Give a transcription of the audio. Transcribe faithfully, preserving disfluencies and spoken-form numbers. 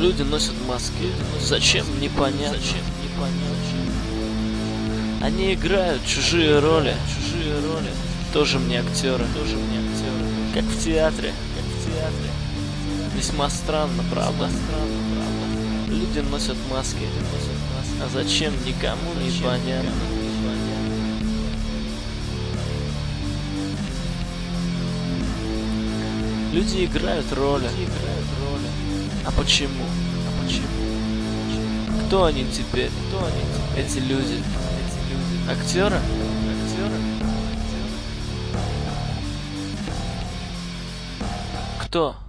Люди носят маски. Зачем? Непонятно. Они играют чужие роли. Чужие роли. Тоже мне актеры. Тоже мне актеры. Как в театре. Как в театре. Весьма странно, правда. Странно, правда. Люди носят маски. А зачем? Никому не понятно. Люди играют роли. А почему? А почему? Кто они теперь? Кто они теперь? Эти люди. Эти люди. Актеры? Актеры? Кто?